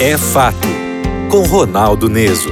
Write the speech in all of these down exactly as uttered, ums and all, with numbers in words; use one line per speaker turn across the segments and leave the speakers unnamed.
É Fato, com Ronaldo Neso.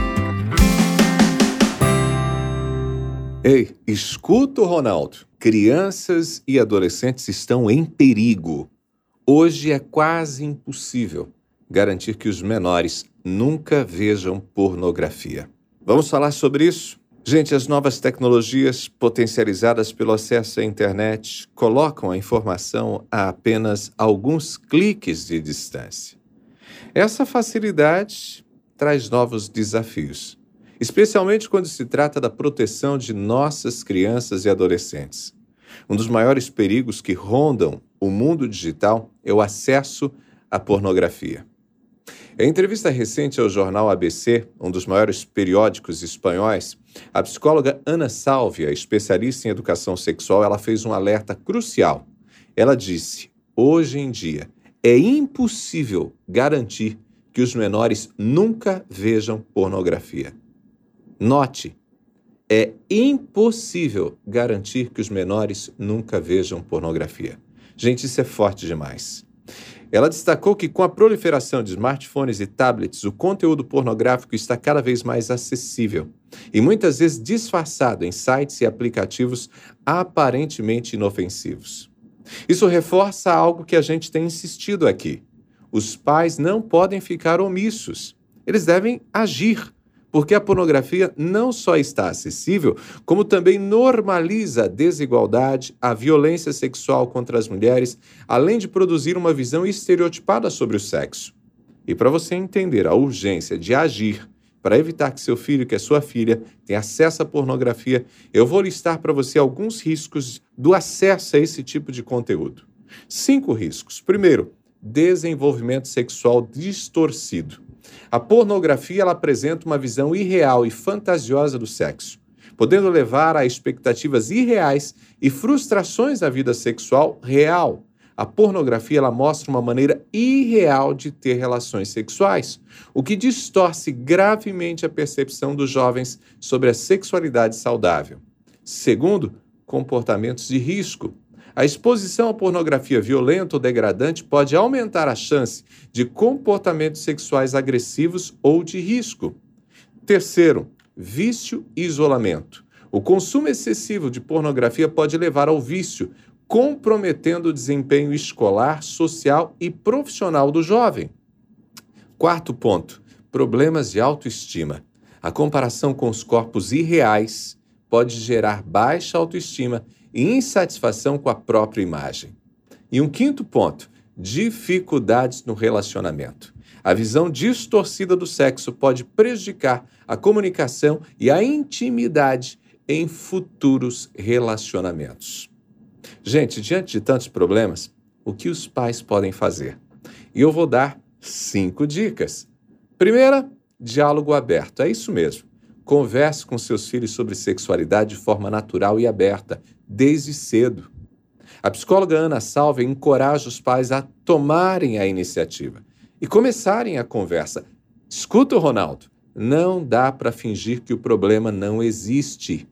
Ei, escuta o Ronaldo. Crianças e adolescentes estão em perigo. Hoje é quase impossível garantir que os menores nunca vejam pornografia. Vamos falar sobre isso? Gente, as novas tecnologias potencializadas pelo acesso à internet colocam a informação a apenas alguns cliques de distância. Essa facilidade traz novos desafios, especialmente quando se trata da proteção de nossas crianças e adolescentes. Um dos maiores perigos que rondam o mundo digital é o acesso à pornografia. Em entrevista recente ao jornal A B C, um dos maiores periódicos espanhóis, a psicóloga Ana Sálvia, especialista em educação sexual, ela fez um alerta crucial. Ela disse: hoje em dia é impossível garantir que os menores nunca vejam pornografia. Note, é impossível garantir que os menores nunca vejam pornografia. Gente, isso é forte demais. Ela destacou que com a proliferação de smartphones e tablets, o conteúdo pornográfico está cada vez mais acessível e muitas vezes disfarçado em sites e aplicativos aparentemente inofensivos. Isso reforça algo que a gente tem insistido aqui. Os pais não podem ficar omissos. Eles devem agir, porque a pornografia não só está acessível, como também normaliza a desigualdade, a violência sexual contra as mulheres, além de produzir uma visão estereotipada sobre o sexo. E para você entender a urgência de agir para evitar que seu filho, que é sua filha, tenha acesso à pornografia, eu vou listar para você alguns riscos do acesso a esse tipo de conteúdo. Cinco riscos. Primeiro, desenvolvimento sexual distorcido. A pornografia ela apresenta uma visão irreal e fantasiosa do sexo, podendo levar a expectativas irreais e frustrações da vida sexual real. A pornografia ela mostra uma maneira irreal de ter relações sexuais, o que distorce gravemente a percepção dos jovens sobre a sexualidade saudável. Segundo, comportamentos de risco. A exposição à pornografia violenta ou degradante pode aumentar a chance de comportamentos sexuais agressivos ou de risco. Terceiro, vício e isolamento. O consumo excessivo de pornografia pode levar ao vício, comprometendo o desempenho escolar, social e profissional do jovem. Quarto ponto, problemas de autoestima. A comparação com os corpos irreais pode gerar baixa autoestima e insatisfação com a própria imagem. E um quinto ponto, dificuldades no relacionamento. A visão distorcida do sexo pode prejudicar a comunicação e a intimidade em futuros relacionamentos. Gente, diante de tantos problemas, o que os pais podem fazer? E eu vou dar cinco dicas. Primeira, diálogo aberto. É isso mesmo. Converse com seus filhos sobre sexualidade de forma natural e aberta, desde cedo. A psicóloga Ana Sálvia encoraja os pais a tomarem a iniciativa e começarem a conversa. Escuta, Ronaldo, não dá para fingir que o problema não existe.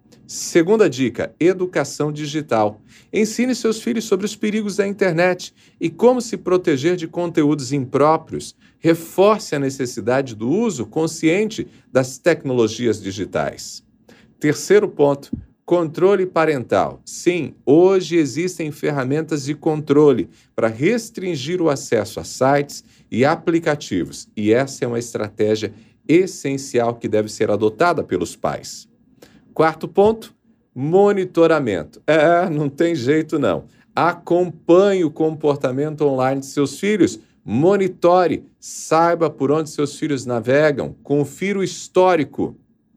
Segunda dica, educação digital. Ensine seus filhos sobre os perigos da internet e como se proteger de conteúdos impróprios. Reforce a necessidade do uso consciente das tecnologias digitais. Terceiro ponto, controle parental. Sim, hoje existem ferramentas de controle para restringir o acesso a sites e aplicativos, e essa é uma estratégia essencial que deve ser adotada pelos pais. Quarto ponto, monitoramento. É, não tem jeito não. Acompanhe o comportamento online de seus filhos, monitore, saiba por onde seus filhos navegam, confira o histórico.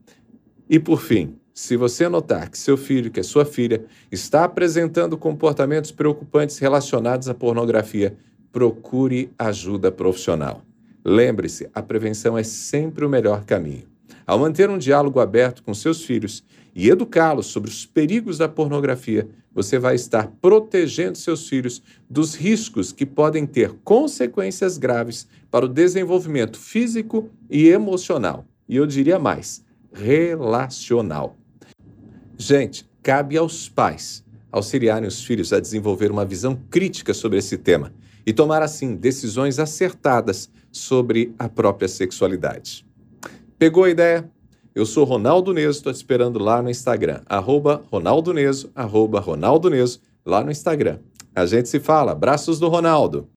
E por fim, se você notar que seu filho, que é sua filha, está apresentando comportamentos preocupantes relacionados à pornografia, procure ajuda profissional. Lembre-se, a prevenção é sempre o melhor caminho. Ao manter um diálogo aberto com seus filhos e educá-los sobre os perigos da pornografia, você vai estar protegendo seus filhos dos riscos que podem ter consequências graves para o desenvolvimento físico e emocional. E eu diria mais, relacional. Gente, cabe aos pais auxiliarem os filhos a desenvolver uma visão crítica sobre esse tema e tomar, assim, decisões acertadas sobre a própria sexualidade. Pegou a ideia? Eu sou Ronaldo Neso, estou te esperando lá no Instagram, arroba Ronaldo Neso, arroba Ronaldo Neso, lá no Instagram. A gente se fala. Abraços do Ronaldo.